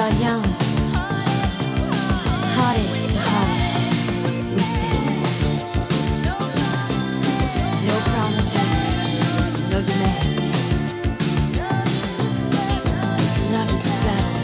are young, heartache to heartache, we stand. No promises, no demands. Love is a battlefield.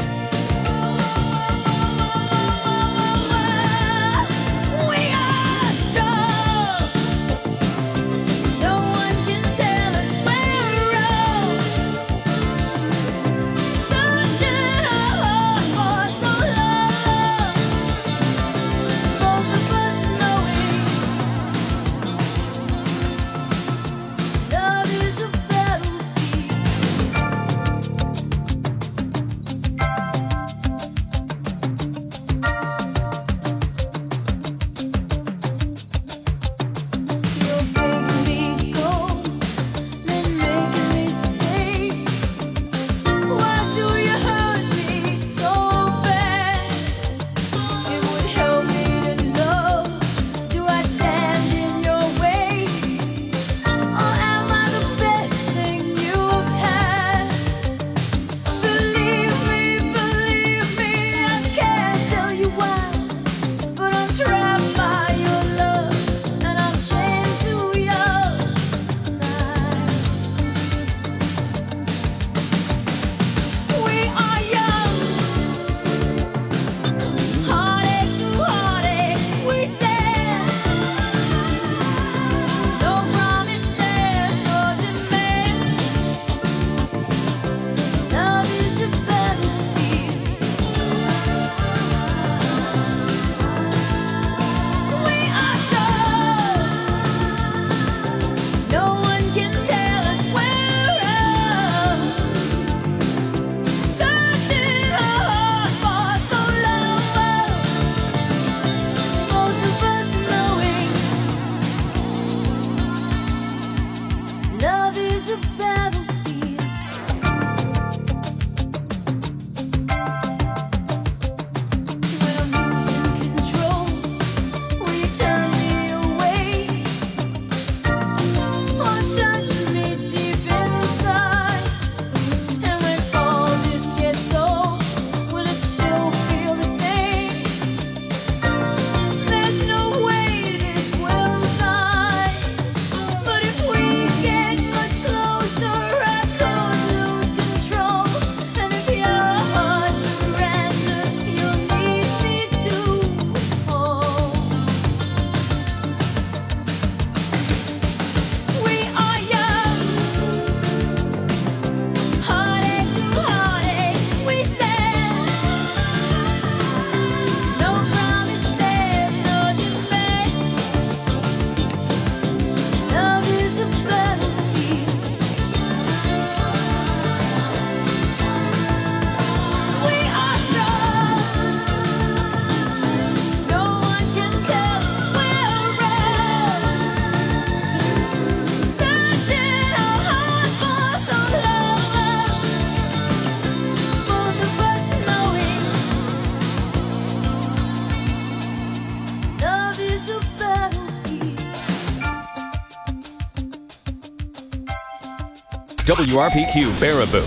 WRPQ Baraboo,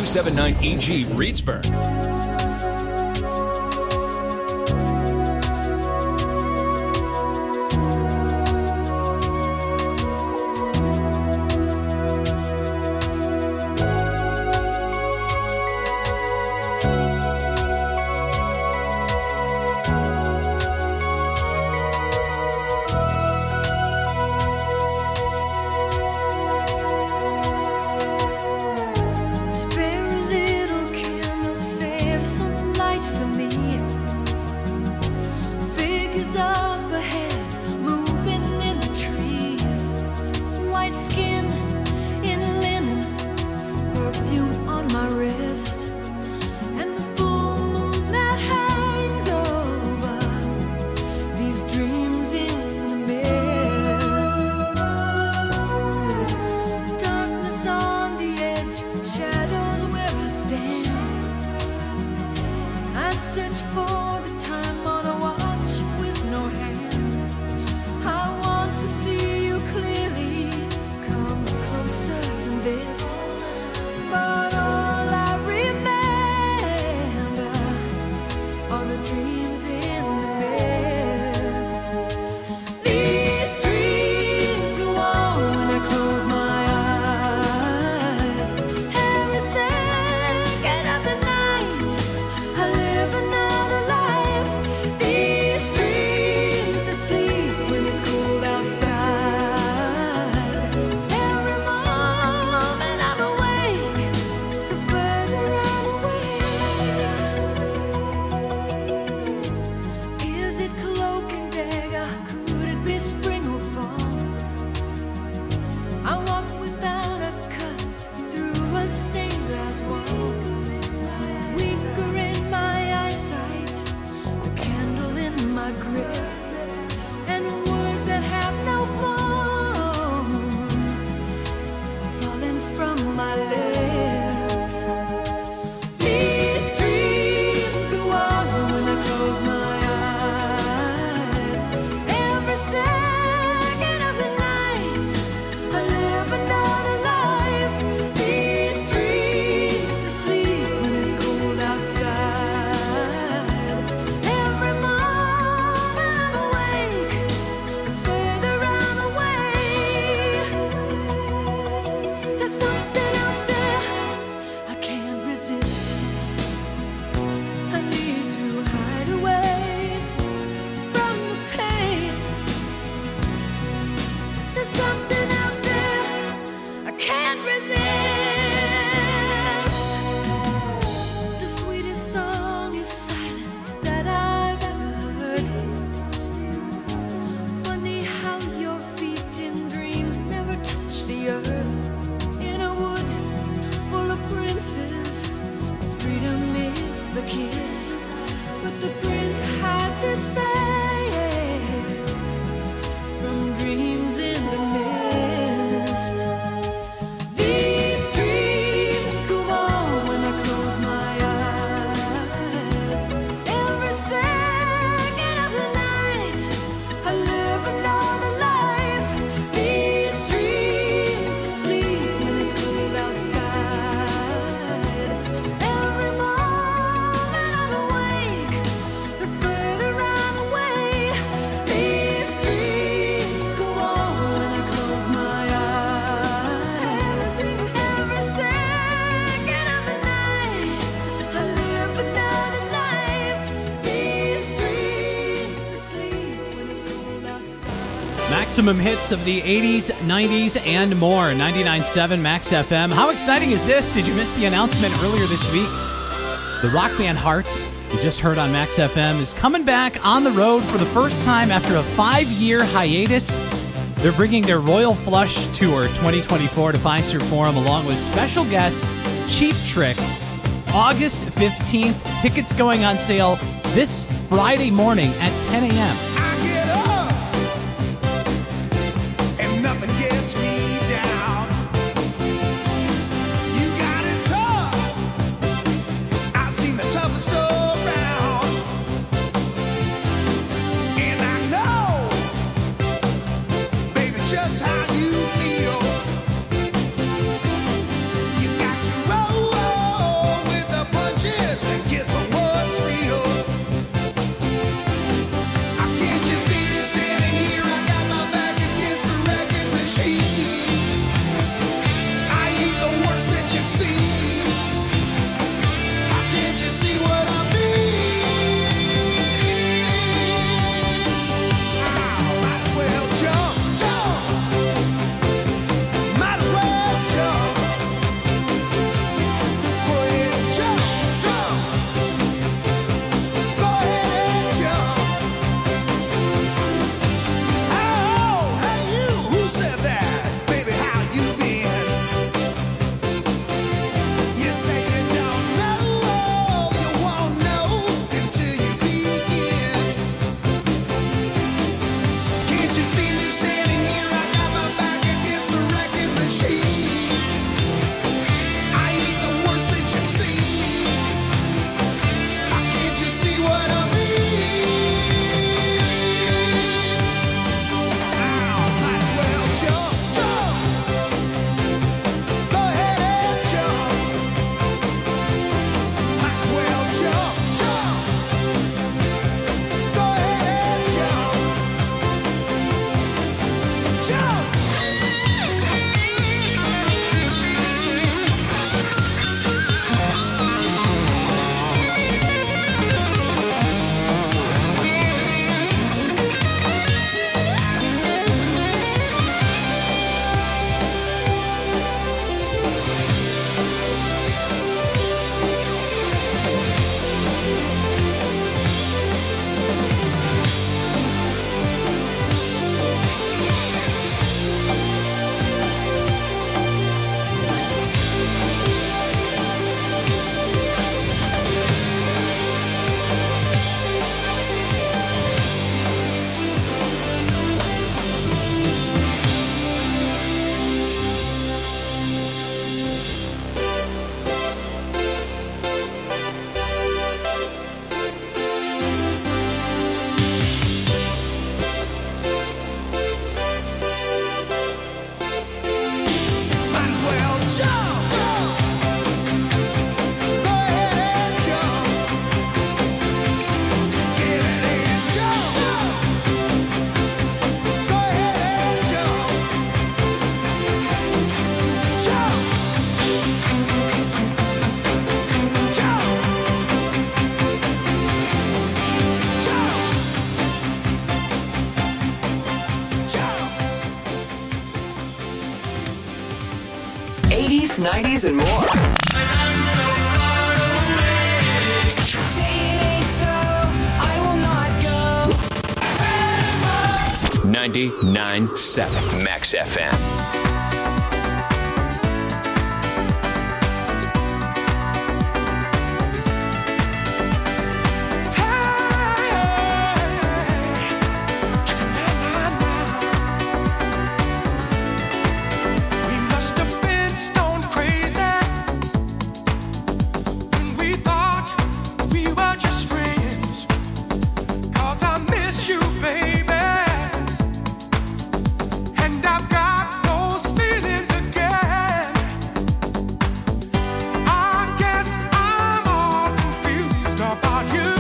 W279EG Reedsburg. Spare a little candle, say can't resist. The sweetest song is silence that I've ever heard. Funny how your feet in dreams never touch the earth. In a wood full of princes, freedom is a kiss, but the prince hides his face from dreams in the mist. These dreams go on when I close my eyes. Every second of the night, I live another life. These dreams sleep when it's cold outside. Every moment I'm awake, the further I'm away. These dreams go on when I close my eyes. Every second of the night, I live another life. These dreams sleep when it's cold outside. Maximum hits of the 80s, 90s, and more. 99.7 Max FM. How exciting is this? Did you miss the announcement earlier this week? The rock band Heart, you just heard on Max FM, is coming back on the road for the first time after a 5-year hiatus. They're bringing their Royal Flush Tour 2024 to Fiserv Forum along with special guest Cheap Trick. August 15th. Tickets going on sale this Friday morning at 10 a.m. I get up and nothing gets me down. You got it tough. I've seen the toughest around, and I know, baby, just how you feel. You got to roll with the punches and get to what's real. Can't you see me standing here? I got my back against the wrecking machine. I ain't the worst that you've seen. Can't you see what I mean? Might as well jump, jump. Might as well jump. Go ahead and jump, jump. Go ahead and jump. Oh, hey you, who said that? Baby, how you been? You say you don't know, you won't know until you begin. So can't you see me standing here? I got my back against the wrecking machine. I ain't the worst that you've seen. Can't you see what I mean? Might as well jump, jump. Go ahead and jump. Might as well jump, jump. Go ahead and jump. Jump. Might as well jump. Go ahead and jump. Get it and jump. Go ahead and jump. Jump. Jump. Jump. Jump. 80s, 90s, and more. Say it ain't so, I will not go. 99.7 Max FM. We must have been stone crazy when we thought we were just friends. 'Cause I miss you, baby, and I've got those feelings again. I guess I'm all confused about you.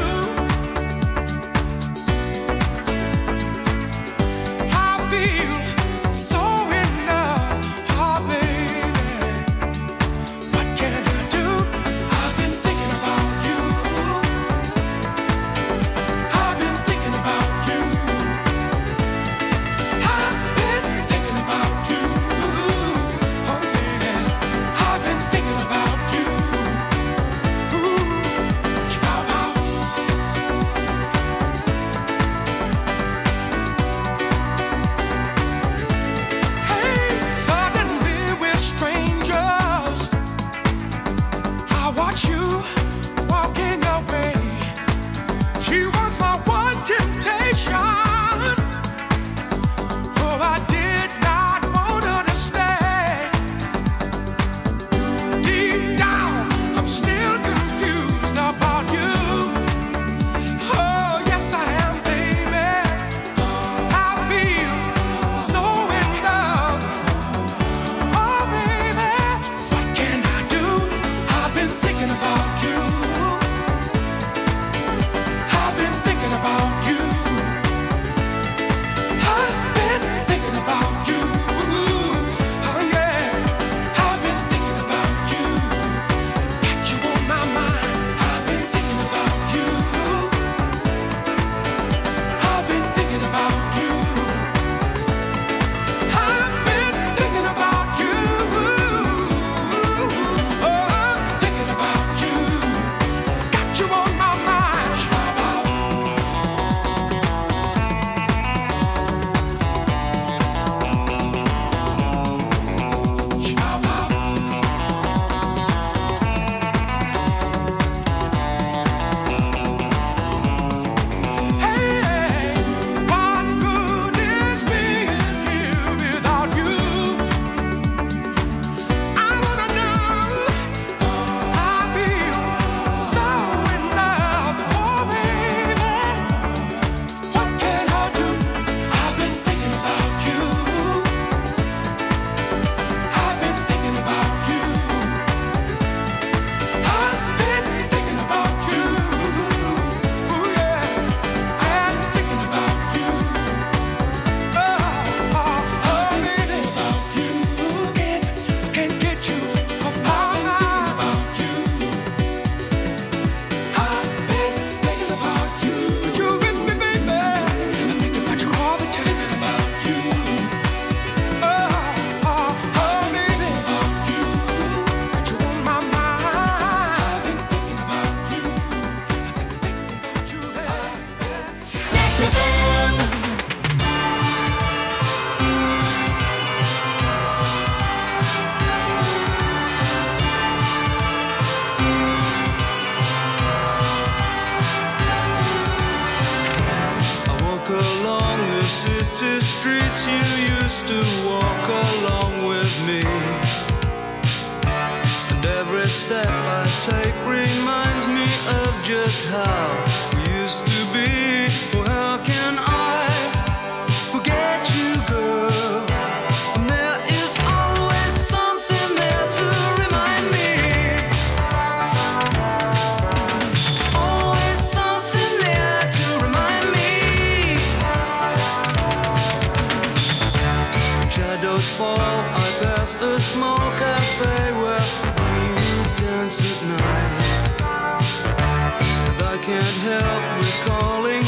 I feel so in love, oh baby. What can I do? I've been thinking about you. I've been thinking about you. I've been thinking about you. Oh yeah. I've been thinking about you. Hey, suddenly we're strangers. I watch you walking away. She was my one temptation. Oh, I did not want her to stay. Deep down, I'm still confused about you. Oh, yes, I am, baby. I feel so in love. Oh, baby, what can I do? I've been thinking about you. I've been thinking about you. I've been thinking about you. Oh, yeah. I've been thinking about you. Got you on my mind. I've been thinking about you. I've been thinking about you. I've been thinking about you. Oh, thinking about you. Got you on my mind. Hey, what good is being here without you? I wanna know. I feel so in love, oh baby. What can I do? I've been thinking about you. I've been thinking about you. I've been thinking about you. Oh yeah, I'm thinking about you. Oh baby, about you. Can't get you off my mind. I've been thinking about you. You with me, baby? I'm thinking about you all the time. Thinking about you. Oh baby, about you. Got you on my mind. I've been thinking about you. I said thinking about you, baby. Max FM. I walk along the city streets you used to walk along with me. And every step I take reminds me of just how we used to be. Oh, how can I forget you, girl? And there is always something there to remind me. Always something there to remind me. Shadows fall, I pass a small cafe where we dance at night. And I can't help recalling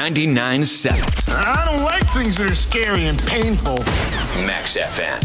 99.7 I don't like things that are scary and painful. Max FM.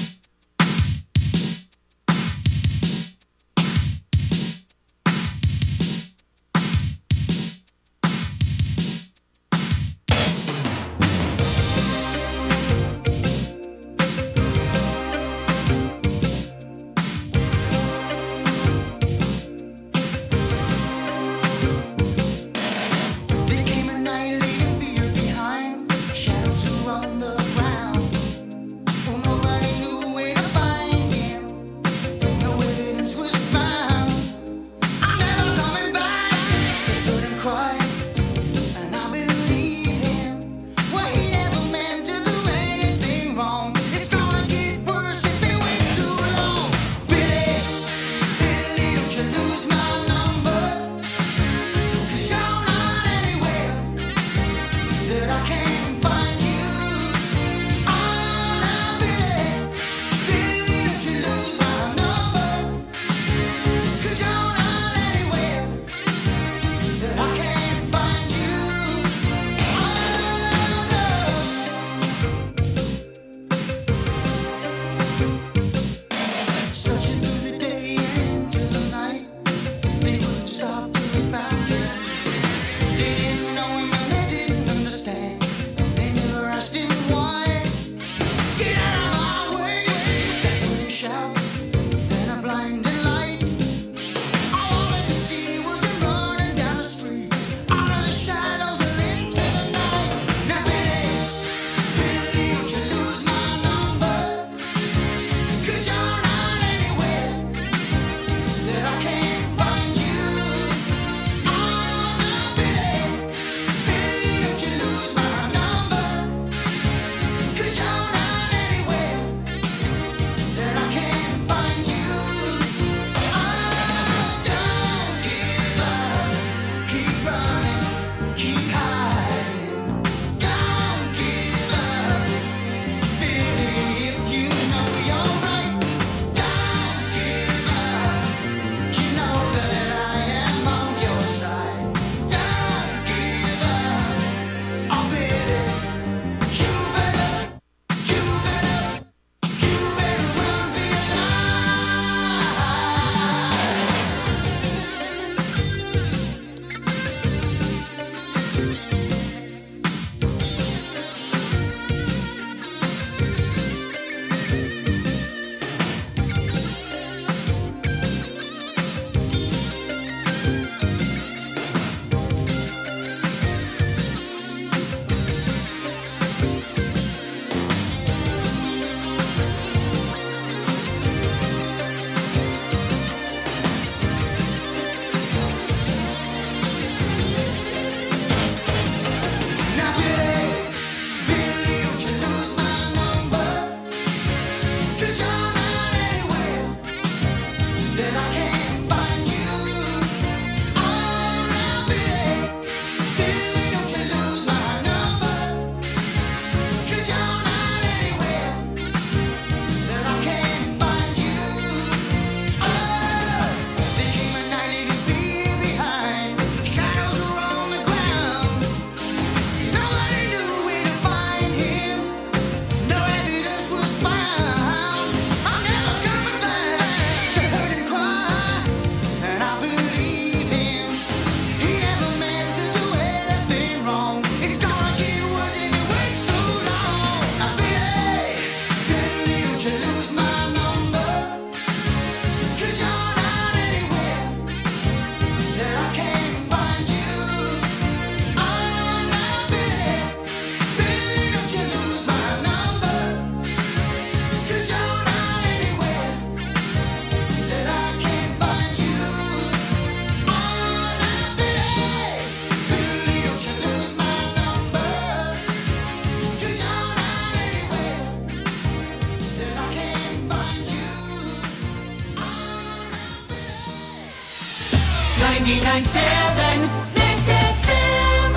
Max FM.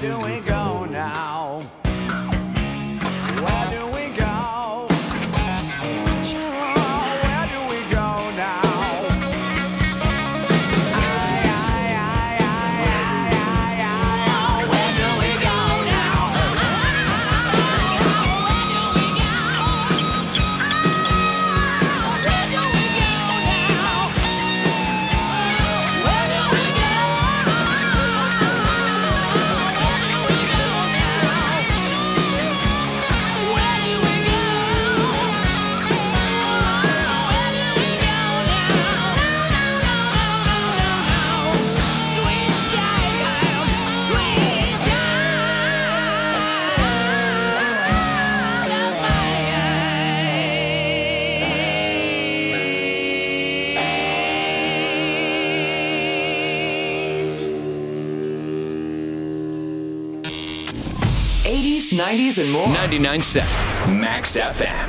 do we go now? Where do we go? Sweet child, where do we go now? Where do we go now? '80s, '90s, and more. 99.7 Max FM.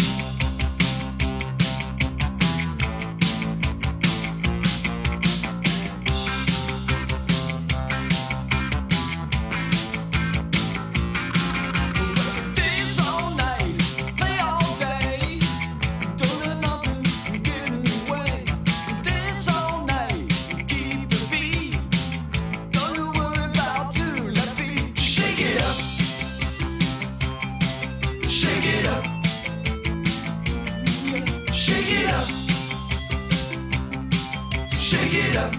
Days all night, play all day. Don't let nothing get in the way. Dance all night, keep the beat. Don't you worry about too let me shake it up. Shake it up. Shake it up. Shake it up.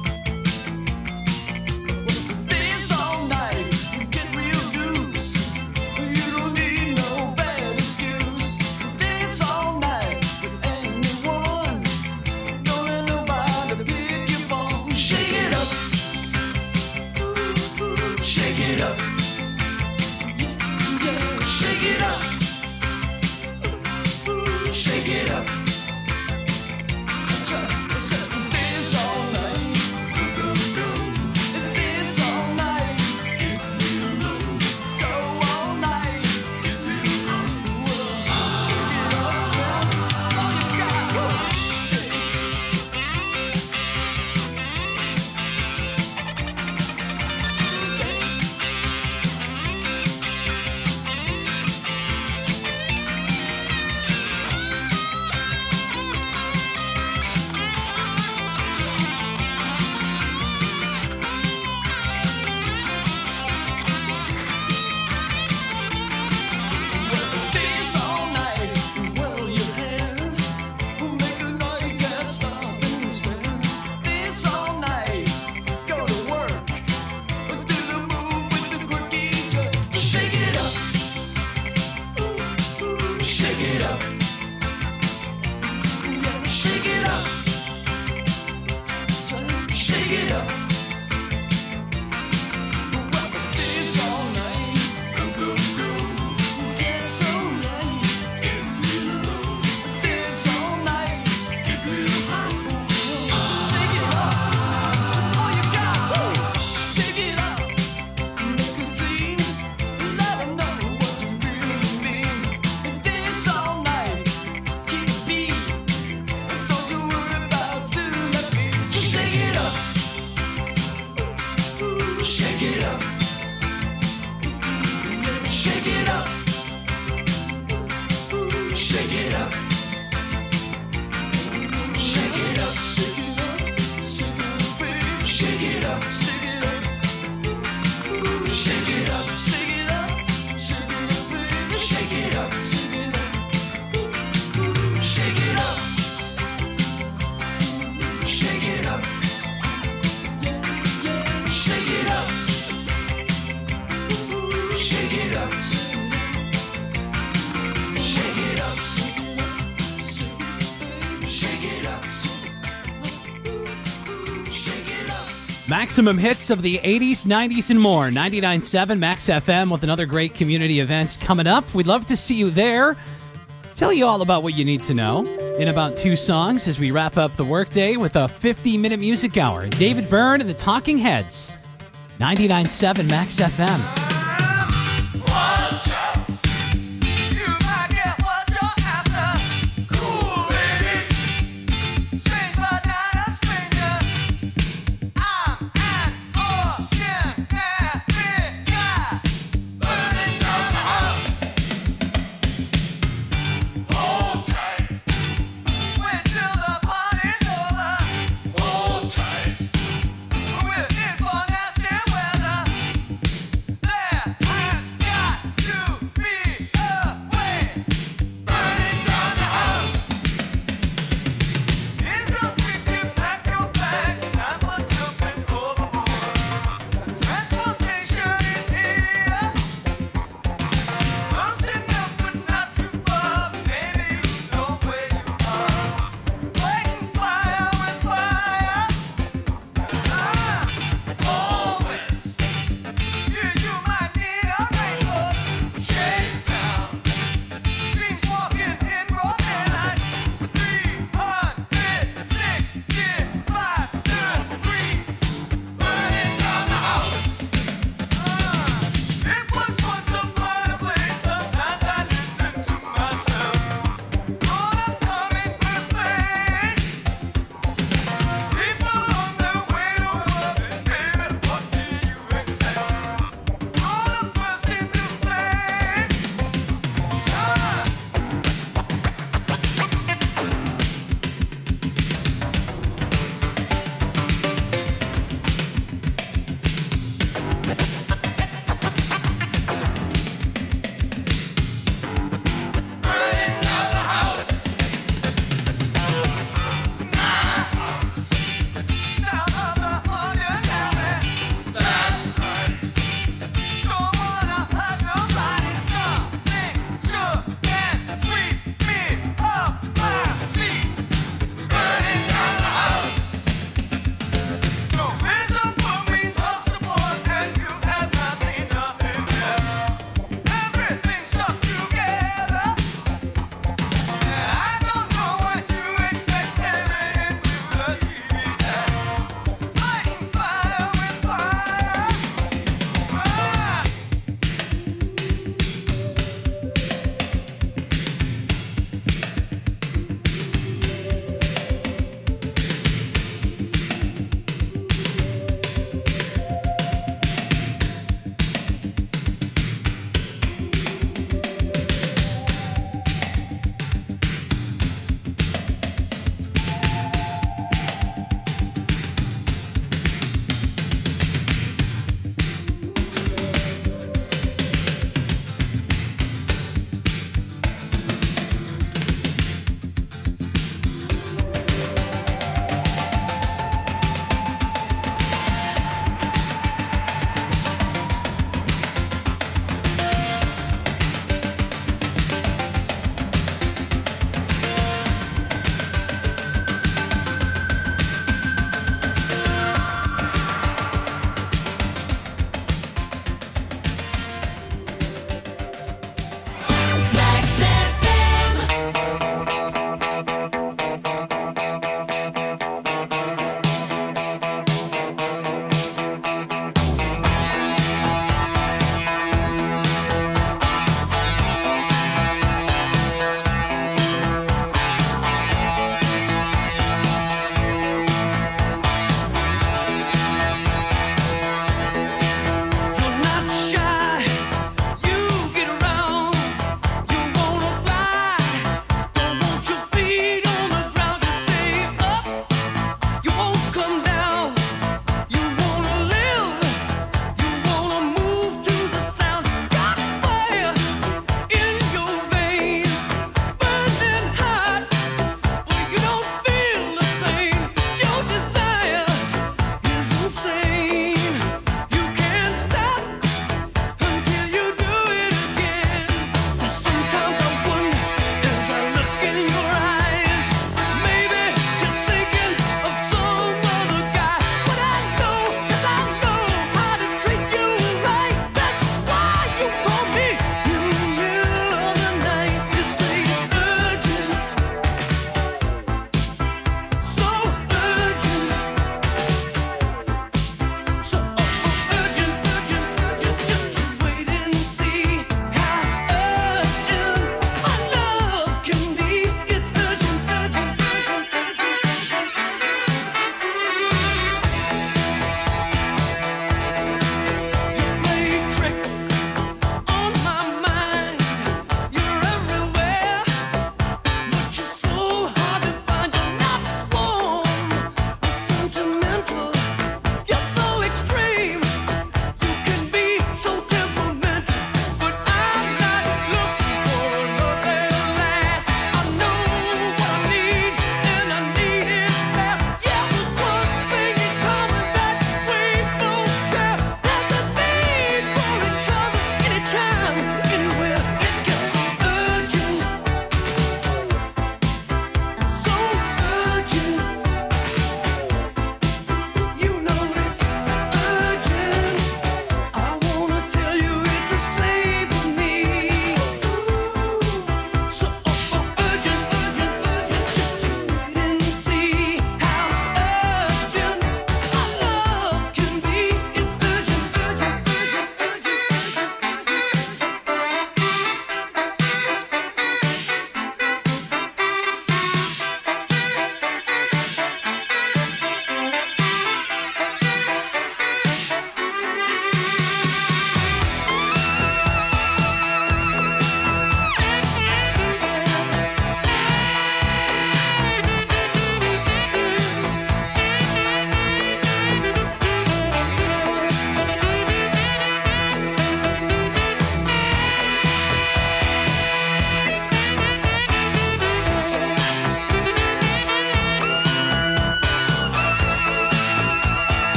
Dance all night, get real loose. You don't need no bad excuse. Dance all night with anyone. Don't let nobody pick your phone. Shake it up. Shake it up. Yeah, shake it up. Shake it up. Dance all night. Dance all night. Go all night. Shake it up. All you got. Dance. Dance all night, whirl your hair. Make a night can't stop and stare. Dance all night, go to work. Do the move with the quirky jerk. Shake it up. Shake it up. Yeah, shake it up. Shake it up. Dance all night. Dance all night. Dance all night. Shake it up. All you got. Shake it up. Make a scene. Let 'em know what you really mean. Dance all night. Keep the beat. Don't you worry about too let me shake it up. Shake it up. Shake it up. Shake it up. Shake it up. Shake it up. Shake it up, baby. Shake it up. Shake it up. Shake it up. Shake it up. Shake it up, baby. Shake it up. Shake it up. Shake it up. Shake it up. Shake it up. Shake it up. Shake it up. Shake it up. Shake it up. Maximum hits of the 80s, 90s, and more. 99.7 Max FM with another great community event coming up. We'd love to see you there. Tell you all about what you need to know in about 2 songs as we wrap up the workday with a 50-minute music hour. David Byrne and the Talking Heads. 99.7 Max FM. Watch out. You might get what you're after. Cool babies. Strange but not a stranger. I'm an ordinary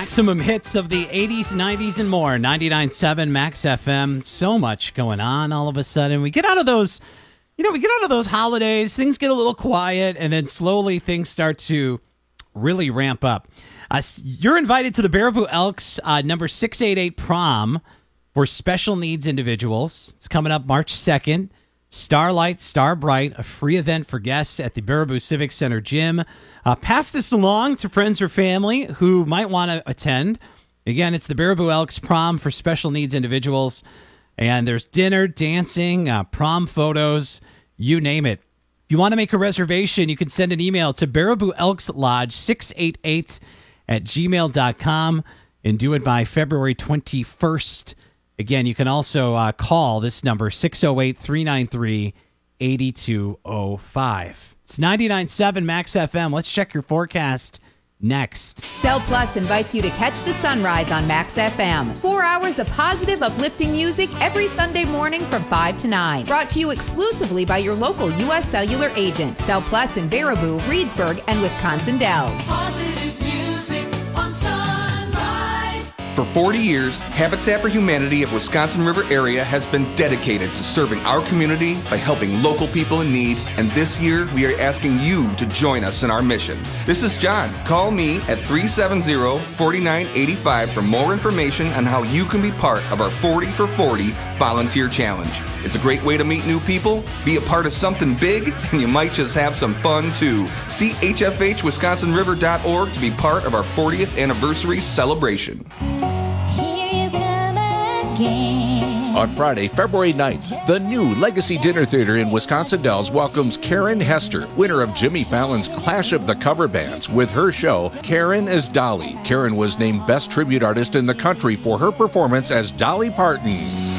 maximum hits of the 80s, 90s, and more. 99.7 Max FM. So much going on all of a sudden. We get out of those, holidays, things get a little quiet, and then slowly things start to really ramp up. You're invited to the Baraboo Elks number 688 prom for special needs individuals. It's coming up March 2nd. Starlight, Starbright, a free event for guests at the Baraboo Civic Center gym. Pass this along to friends or family who might want to attend. Again, it's the Baraboo Elks prom for special needs individuals. And there's dinner, dancing, prom photos, you name it. If you want to make a reservation, you can send an email to Baraboo Elks Lodge 688 at gmail.com and do it by February 21st. Again, you can also call this number, 608-393-8205. It's 99.7 Max FM. Let's check your forecast next. Cell Plus invites you to catch the sunrise on Max FM. 4 hours of positive, uplifting music every Sunday morning from 5 to 9. Brought to you exclusively by your local U.S. Cellular agent. Cell Plus in Baraboo, Reedsburg, and Wisconsin Dells. Positive music on Sunrise. For 40 years, Habitat for Humanity of Wisconsin River area has been dedicated to serving our community by helping local people in need, and this year we are asking you to join us in our mission. This is John. Call me at 370-4985 for more information on how you can be part of our 40 for 40 volunteer challenge. It's a great way to meet new people, be a part of something big, and you might just have some fun too. See hfhwisconsinriver.org to be part of our 40th anniversary celebration. On Friday, February 9th, the new Legacy Dinner Theater in Wisconsin Dells welcomes Karen Hester, winner of Jimmy Fallon's Clash of the Cover Bands, with her show, Karen as Dolly. Karen was named Best Tribute Artist in the country for her performance as Dolly Parton.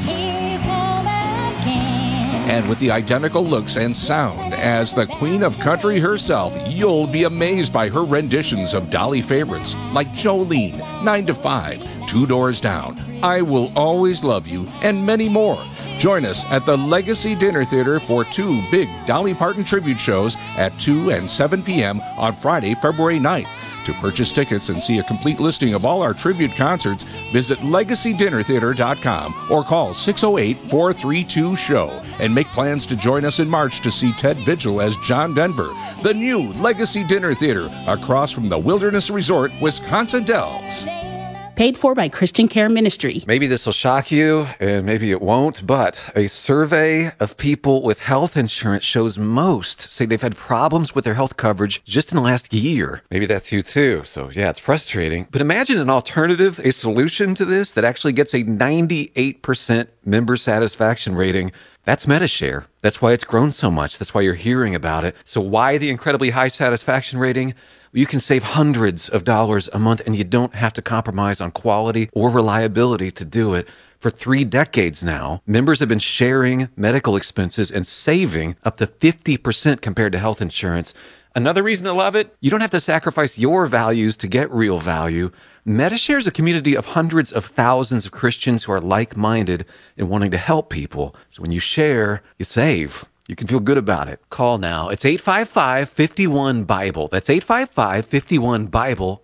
And with the identical looks and sound as the Queen of Country herself, you'll be amazed by her renditions of Dolly favorites like Jolene, 9 to 5, Two Doors Down, I Will Always Love You, and many more. Join us at the Legacy Dinner Theater for 2 big Dolly Parton tribute shows at 2 and 7 p.m. on Friday, February 9th. To purchase tickets and see a complete listing of all our tribute concerts, visit LegacyDinnerTheater.com or call 608-432-SHOW and make plans to join us in March to see Ted Vigil as John Denver. The new Legacy Dinner Theater across from the Wilderness Resort, Wisconsin Dells. Paid for by Christian Care Ministry. Maybe this will shock you, and maybe it won't, but a survey of people with health insurance shows most say they've had problems with their health coverage just in the last year. Maybe that's you too. So yeah, it's frustrating. But imagine an alternative, a solution to this that actually gets a 98% member satisfaction rating. That's MediShare. That's why it's grown so much. That's why you're hearing about it. So why the incredibly high satisfaction rating? You can save hundreds of dollars a month, and you don't have to compromise on quality or reliability to do it. For 3 decades now, members have been sharing medical expenses and saving up to 50% compared to health insurance. Another reason to love it, you don't have to sacrifice your values to get real value. MediShare is a community of hundreds of thousands of Christians who are like-minded and wanting to help people. So when you share, you save. You can feel good about it. Call now. It's 855-51-BIBLE. That's 855-51-BIBLE.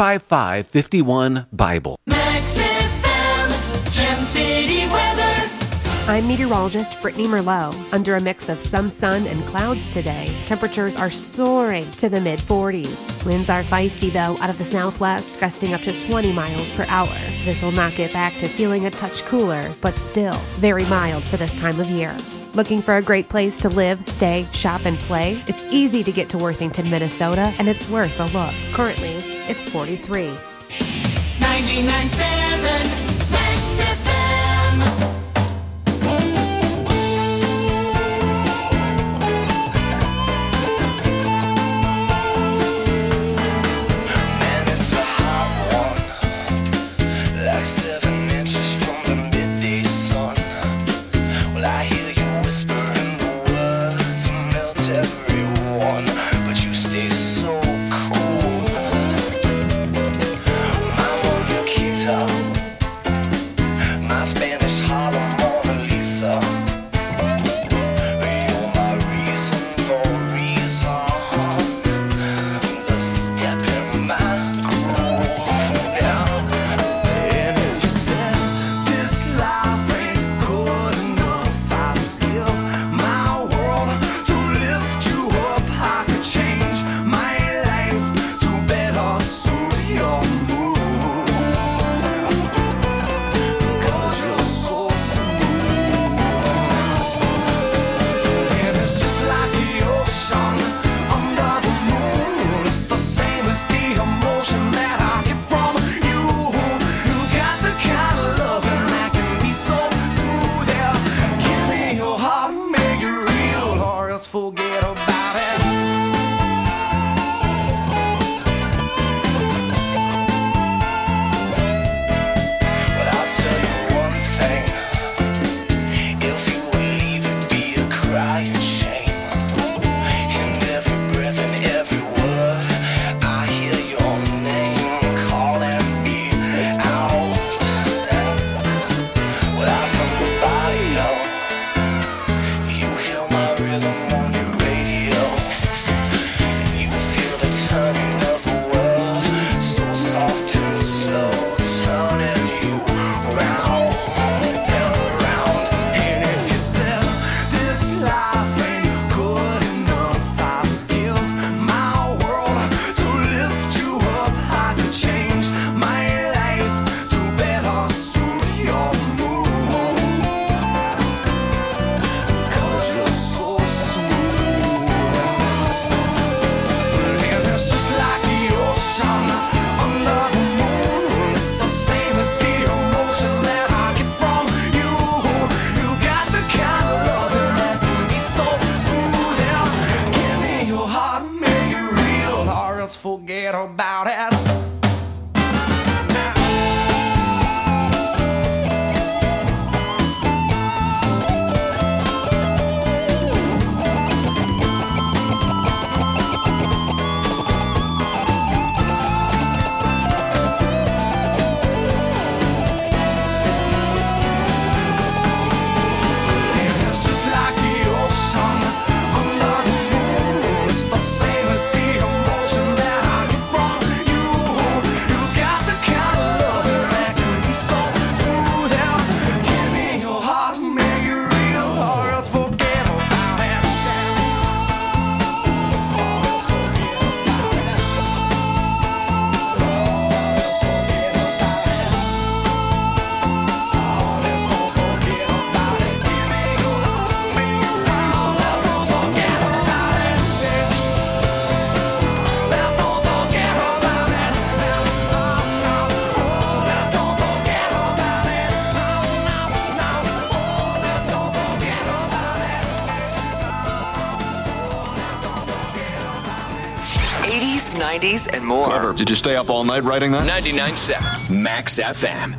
855-51-BIBLE. Max FM, Gem City weather. I'm meteorologist Brittany Merlot. Under a mix of some sun and clouds today, temperatures are soaring to the mid-40s. Winds are feisty, though, out of the southwest, gusting up to 20 miles per hour. This will knock it back to feeling a touch cooler, but still very mild for this time of year. Looking for a great place to live, stay, shop, and play? It's easy to get to Worthington, Minnesota, and it's worth a look. Currently, it's 43. 99.7 Max FM. else forget about it. Forget about it. And more. Clever. Did you stay up all night writing that? 99.7 Max FM.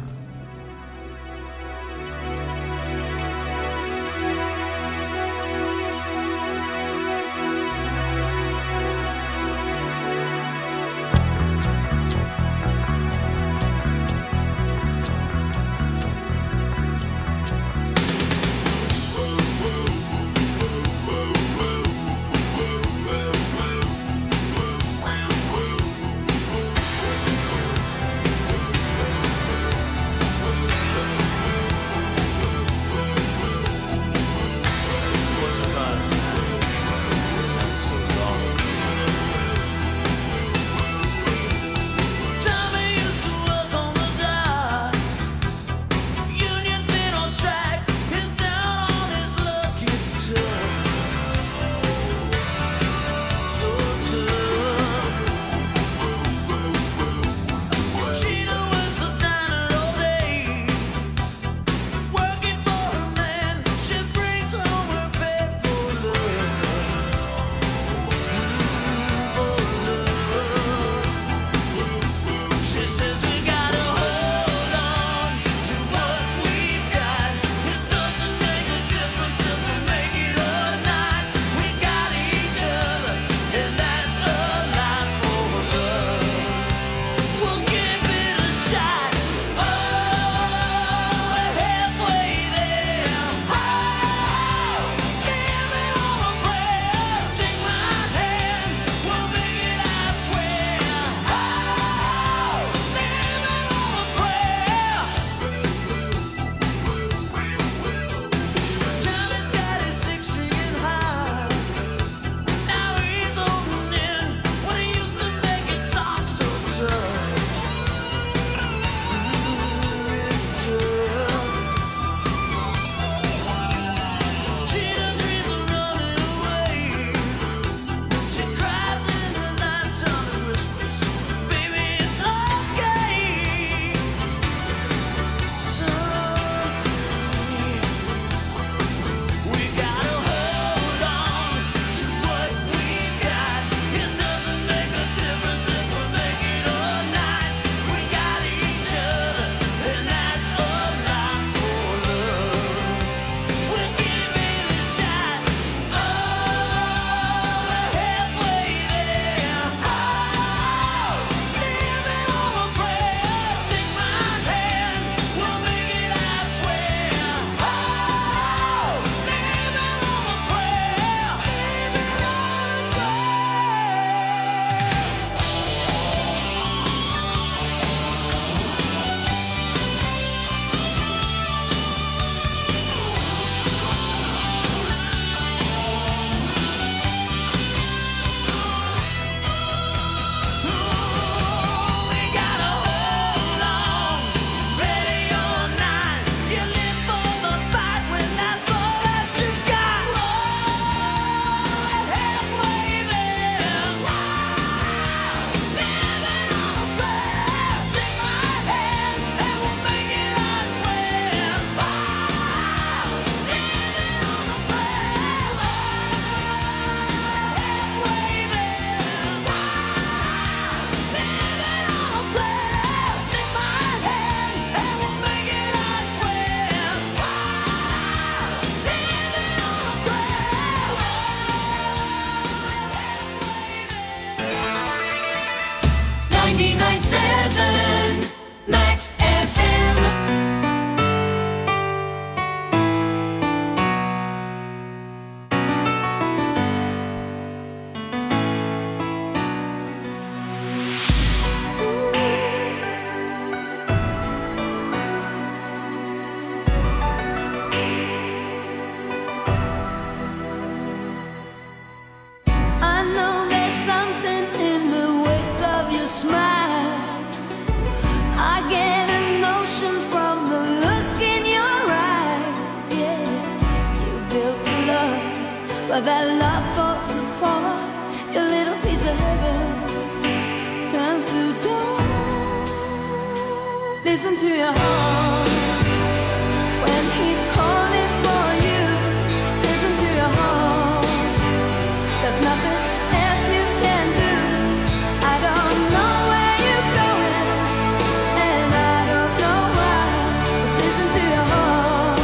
but that love falls apart. Your little piece of heaven turns to dawn. Listen to your heart when he's calling for you. Listen to your heart. There's nothing else you can do. I don't know where you're going, and I don't know why. But listen to your heart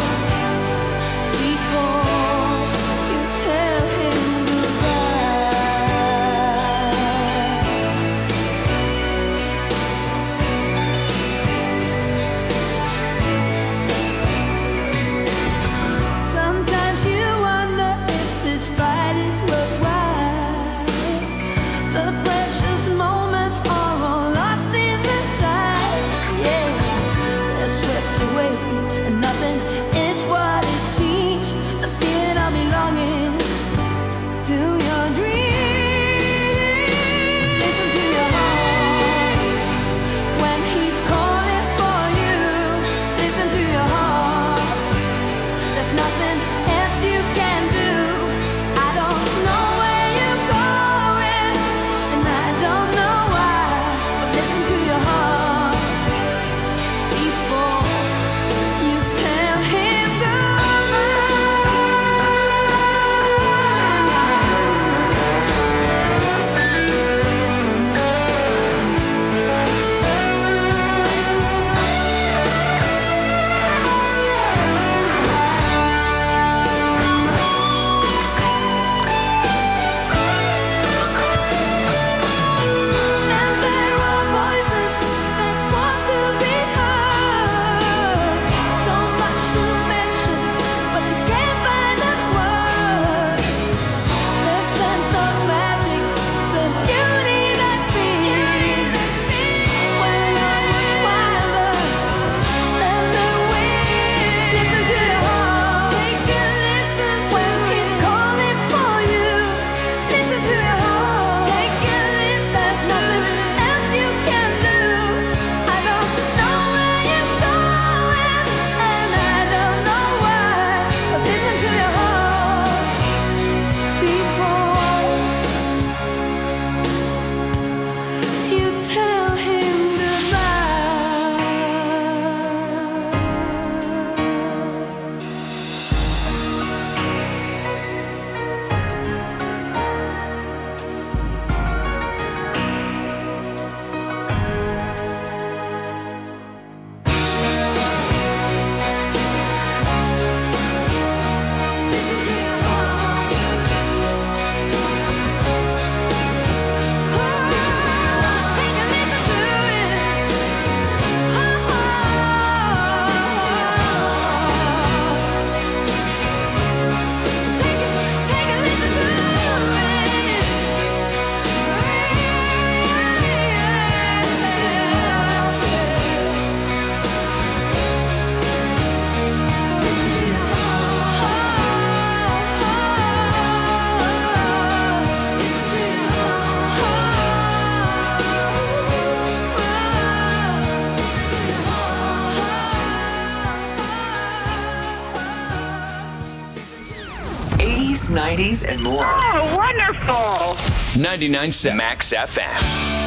before you tell him goodbye. Sometimes you wonder if this fight is worthwhile. The precious moments are all lost in the tide. Yeah, they're swept away, and nothing is what it seems. The feeling of belonging to your dreams. Listen to your heart when he's calling for you. Listen to your heart. There's nothing else you can do. I don't know where you're going, and I don't know why. But listen to your heart before you tell him And there are voices that want to be heard. So much to mention, but you can't find the words. The scent of magic, the beauty that's been. When I was wilder than the wind. Listen to your heart. Take a listen when he's calling for you. Listen to your heart. Take a listen. There's nothing else you can do. I don't know where you're going, and I don't know why. But listen to your heart before you tell him goodbye. Listen to your heart. Take a listen to it. Take a listen to '80s, '90s, and more. Oh, wonderful. 99.7 Max FM.